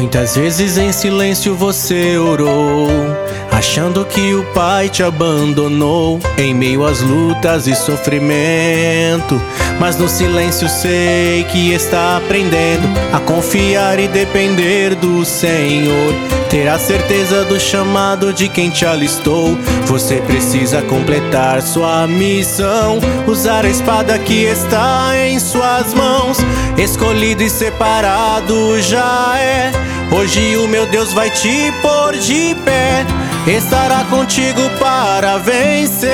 Muitas vezes em silêncio você orou, achando que o Pai te abandonou em meio às lutas e sofrimento. Mas no silêncio sei que está aprendendo a confiar e depender do Senhor. Ter a certeza do chamado de quem te alistou. Você precisa completar sua missão, usar a espada que está em suas mãos. Escolhido e separado já é. Hoje o meu Deus vai te pôr de pé, estará contigo para vencer.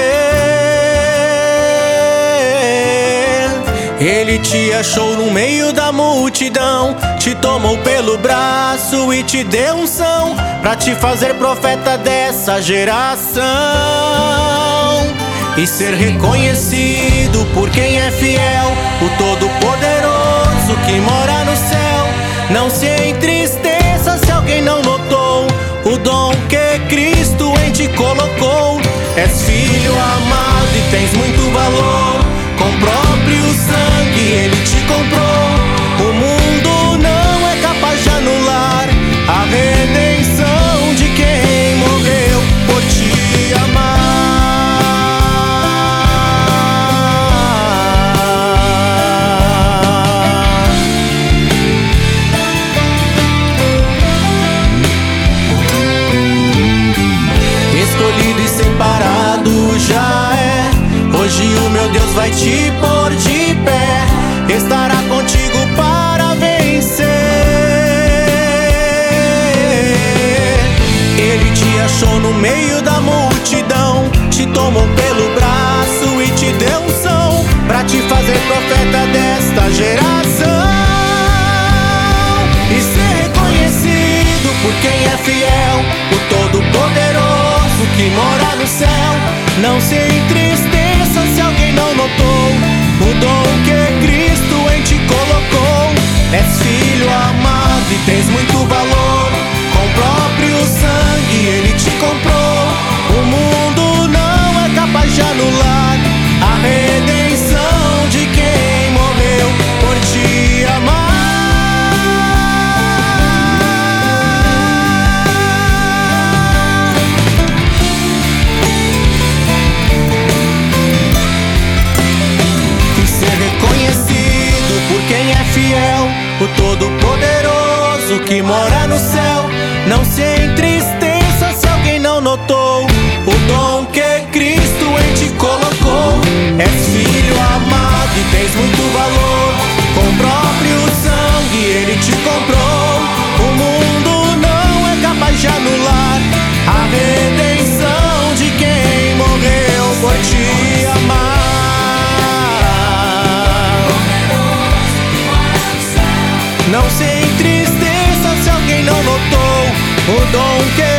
Ele te achou no meio da multidão, te tomou pelo braço e te deu unção pra te fazer profeta dessa geração e ser reconhecido por quem é fiel, o Todo-Poderoso que mora no céu. Não se entristeça se alguém não notou o dom que Cristo em ti colocou. És filho amado e tens muito valor, com o próprio sangue ele te comprou. O mundo não é capaz de anular a redenção de quem morreu por te amar. Escolhido e separado já é. Hoje o meu Deus vai te pôr de pé, estará contigo para vencer. Ele te achou no meio da multidão, te tomou pelo braço e te deu unção pra te fazer profeta desta geração e ser reconhecido por quem é fiel, o Todo-Poderoso que mora no céu. Não se entristeça se alguém não notou o dom que Cristo em ti colocou. És filho amado e tens muito valor, com o próprio sangue ele te comprou. O mundo não é capaz de anular a redenção de quem morreu por te amar. Quem é fiel, o Todo-Poderoso que mora no céu. Não se entristeça se alguém não notou o dom que Cristo em ti colocou. És filho amado e tens muito valor, com o próprio sangue ele te comprou. O mundo não é capaz de anular a redenção de quem morreu por te amar. Não se entristeça se alguém não notou o dom que